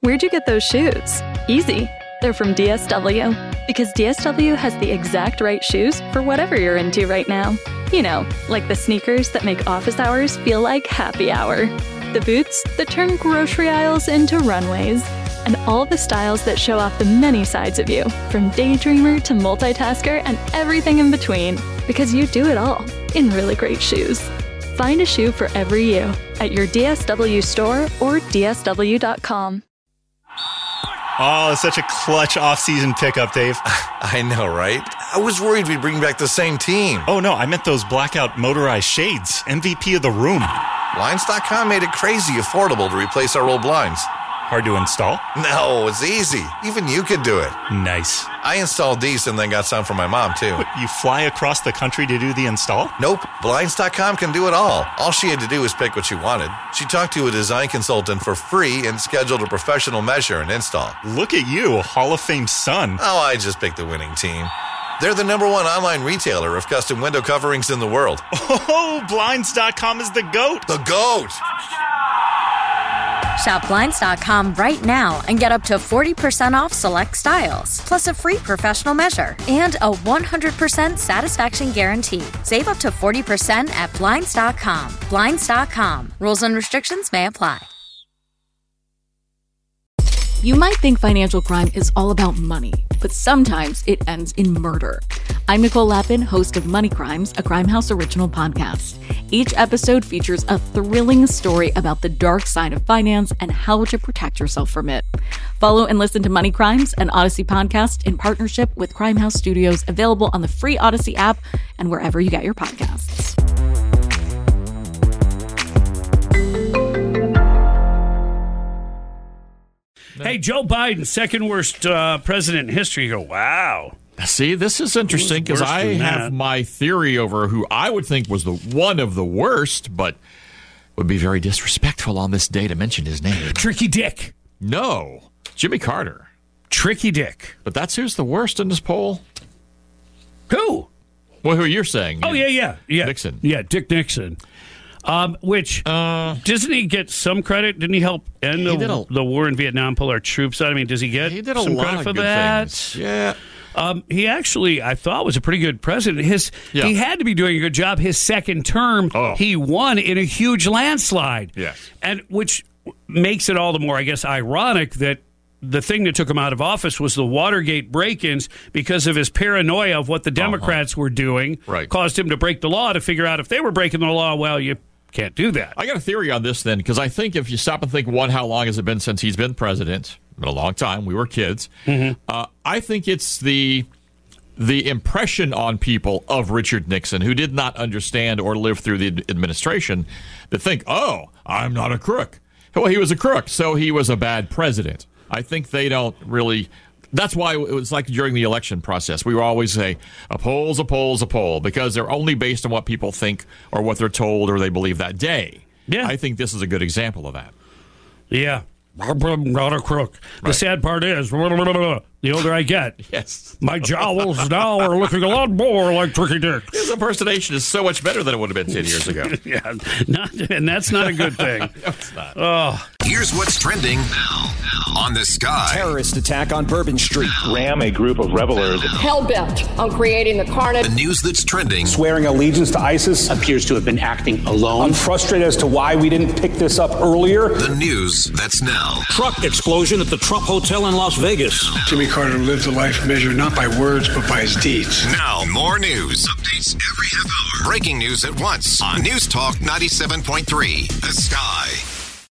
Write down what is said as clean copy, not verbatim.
Where'd you get those shoes? Easy. They're from DSW. Because DSW has the exact right shoes for whatever you're into right now. You know, like the sneakers that make office hours feel like happy hour. The boots that turn grocery aisles into runways. And all the styles that show off the many sides of you, from daydreamer to multitasker and everything in between. Because you do it all in really great shoes. Find a shoe for every you at your DSW store or DSW.com. Oh, it's such a clutch off-season pickup, Dave. I know, right? I was worried we'd bring back the same team. Oh, no, I meant those blackout motorized shades. MVP of the room. Blinds.com made it crazy affordable to replace our old blinds. Hard to install? No, it's easy. Even you could do it. Nice. I installed these and then got some for my mom, too. What, you fly across the country to do the install? Nope. Blinds.com can do it all. All she had to do was pick what she wanted. She talked to a design consultant for free and scheduled a professional measure and install. Look at you, Hall of Fame son. Oh, I just picked the winning team. They're the #1 online retailer of custom window coverings in the world. Oh, Blinds.com is the GOAT. The GOAT! Shop Blinds.com right now and get up to 40% off select styles, plus a free professional measure and a 100% satisfaction guarantee. Save up to 40% at Blinds.com. Blinds.com. Rules and restrictions may apply. You might think financial crime is all about money, but sometimes it ends in murder. I'm Nicole Lappin, host of Money Crimes, a Crime House original podcast. Each episode features a thrilling story about the dark side of finance and how to protect yourself from it. Follow and listen to Money Crimes, an Odyssey podcast in partnership with Crime House Studios, available on the free Odyssey app and wherever you get your podcasts. Hey, Joe Biden, second worst president in history. You go, wow. See, this is interesting because I have my theory over who I would think was the one of the worst, but would be very disrespectful on this day to mention his name. Tricky Dick. No, Jimmy Carter. Tricky Dick. But that's who's the worst in this poll? Who? Well, who you're saying? Oh, yeah. Nixon. Yeah, Dick Nixon. Which, doesn't he get some credit? Didn't he help end the war in Vietnam, pull our troops out? I mean, does he get he did a some lot credit of for good that? Things. Yeah. He actually, I thought, was a pretty good president. He had to be doing a good job. His second term, he won in a huge landslide. Yes. And which makes it all the more, I guess, ironic that the thing that took him out of office was the Watergate break-ins because of his paranoia of what the Democrats were doing. Right. Caused him to break the law to figure out if they were breaking the law, well, you can't do that. I got a theory on this then, because I think if you stop and think, how long has it been since he's been president? Been a long time. We were kids. Mm-hmm. I think it's the impression on people of Richard Nixon, who did not understand or live through the administration, that think, I'm not a crook. Well, he was a crook, so he was a bad president. I think they don't really... That's why it was like during the election process. We would always say, a poll's a poll's a poll, because they're only based on what people think or what they're told or they believe that day. Yeah. I think this is a good example of that. Yeah. I'm not a crook. Right. The sad part is, the older I get, my jowls now are looking a lot more like Tricky Dick. His impersonation is so much better than it would have been 10 years ago. Yeah, and that's not a good thing. No, it's not. Here's what's trending now on the Sky. Terrorist attack on Bourbon Street. Ram a group of revelers. Hell-bent on creating the carnage. The news that's trending. Swearing allegiance to ISIS. Appears to have been acting alone. I'm frustrated as to why we didn't pick this up earlier. The news that's now. Truck explosion at the Trump Hotel in Las Vegas. Jimmy Carter lived a life measured not by words, but by his deeds. Now, more news. Updates every half hour. Breaking news at once on News Talk 97.3. The Sky.